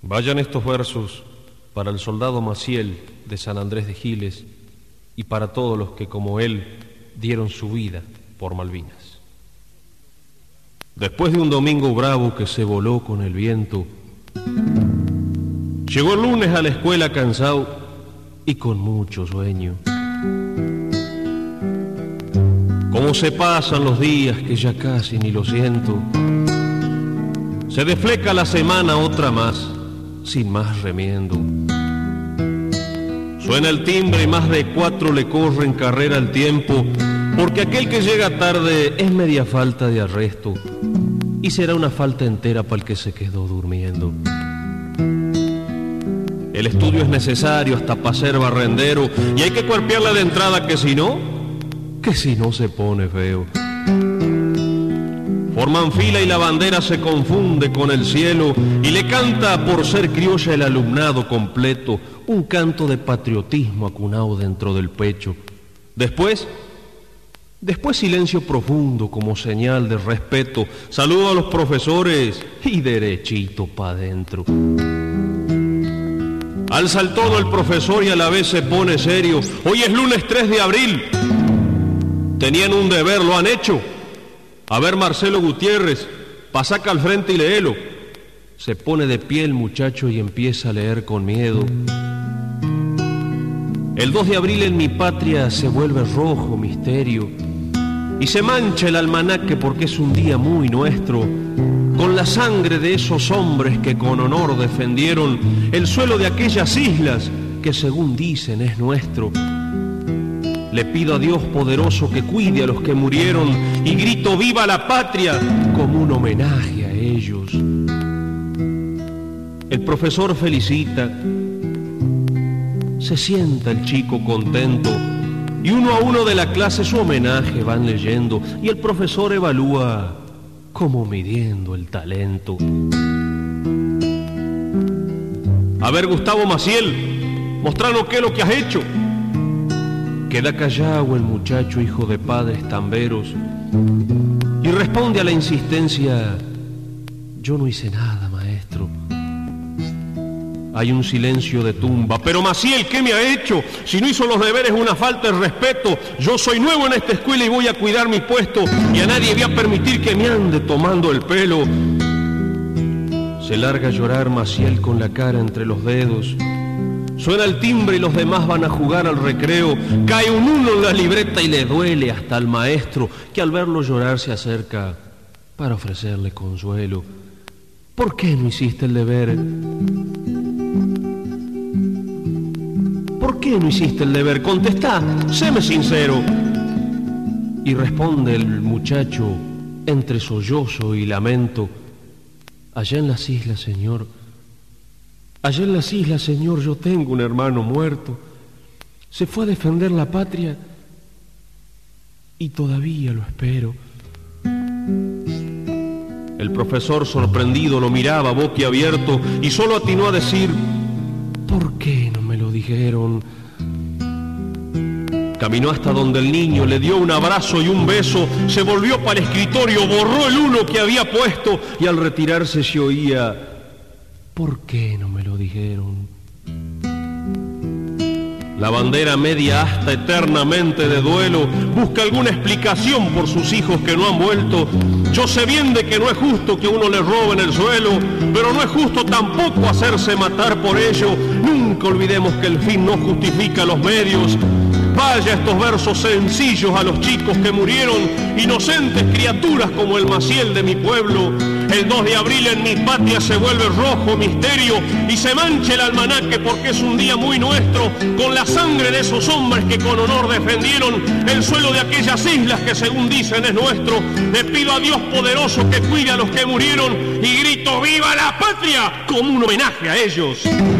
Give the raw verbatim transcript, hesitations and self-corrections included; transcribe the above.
Vayan estos versos para el soldado Maciel de San Andrés de Giles y para todos los que como él dieron su vida por Malvinas. Después de un domingo bravo que se voló con el viento, llegó el lunes a la escuela cansado y con mucho sueño. Cómo se pasan los días que ya casi ni lo siento. Se defleca la semana otra más, sin más remiendo. Suena el timbre y más de cuatro le corren carrera al tiempo, porque aquel que llega tarde es media falta de arresto, y será una falta entera para el que se quedó durmiendo. El estudio es necesario hasta para ser barrendero, y hay que cuerpearla de entrada, que si no, que si no se pone feo. Forman fila y la bandera se confunde con el cielo y le canta por ser criolla el alumnado completo un canto de patriotismo acunado dentro del pecho. Después, después silencio profundo como señal de respeto, saludo a los profesores y derechito pa' dentro. Alza el tono el profesor y a la vez se pone serio. Hoy es lunes tres de abril. Tenían un deber, ¿lo han hecho? A ver, Marcelo Gutiérrez, pasa acá al frente y léelo. Se pone de pie el muchacho y empieza a leer con miedo. El dos de abril en mi patria se vuelve rojo misterio y se mancha el almanaque porque es un día muy nuestro, con la sangre de esos hombres que con honor defendieron el suelo de aquellas islas que según dicen es nuestro. Le pido a Dios poderoso que cuide a los que murieron y grito ¡viva la patria! Como un homenaje a ellos. El profesor felicita, se sienta el chico contento y uno a uno de la clase su homenaje van leyendo y el profesor evalúa como midiendo el talento. A ver, Gustavo Maciel, mostranos qué es lo que has hecho. Queda callado el muchacho, hijo de padres tamberos, y responde a la insistencia: yo no hice nada, maestro. Hay un silencio de tumba. Pero Maciel, ¿qué me ha hecho? Si no hizo los deberes es una falta de respeto. Yo soy nuevo en esta escuela y voy a cuidar mi puesto, y a nadie voy a permitir que me ande tomando el pelo. Se larga a llorar Maciel con la cara entre los dedos. Suena el timbre y los demás van a jugar al recreo. Cae un uno en la libreta y le duele hasta al maestro, que al verlo llorar se acerca para ofrecerle consuelo. ¿Por qué no hiciste el deber? ¿Por qué no hiciste el deber? Contestá, séme sincero. Y responde el muchacho entre sollozo y lamento: allá en las islas, señor, allá en las islas, señor, yo tengo un hermano muerto. Se fue a defender la patria y todavía lo espero. El profesor sorprendido lo miraba boquiabierto y solo atinó a decir: ¿por qué no me lo dijeron? Caminó hasta donde el niño, le dio un abrazo y un beso, se volvió para el escritorio, borró el uno que había puesto y al retirarse se oía: ¿por qué no me lo dijeron? La bandera media asta eternamente de duelo busca alguna explicación por sus hijos que no han vuelto. Yo sé bien de que no es justo que uno le roben el suelo, pero no es justo tampoco hacerse matar por ello. Nunca olvidemos que el fin no justifica los medios. Vaya estos versos sencillos a los chicos que murieron, inocentes criaturas como el Maciel de mi pueblo. El dos de abril en mi patria se vuelve rojo misterio y se mancha el almanaque porque es un día muy nuestro, con la sangre de esos hombres que con honor defendieron el suelo de aquellas islas que según dicen es nuestro. Le pido a Dios poderoso que cuide a los que murieron y grito ¡viva la patria! Como un homenaje a ellos.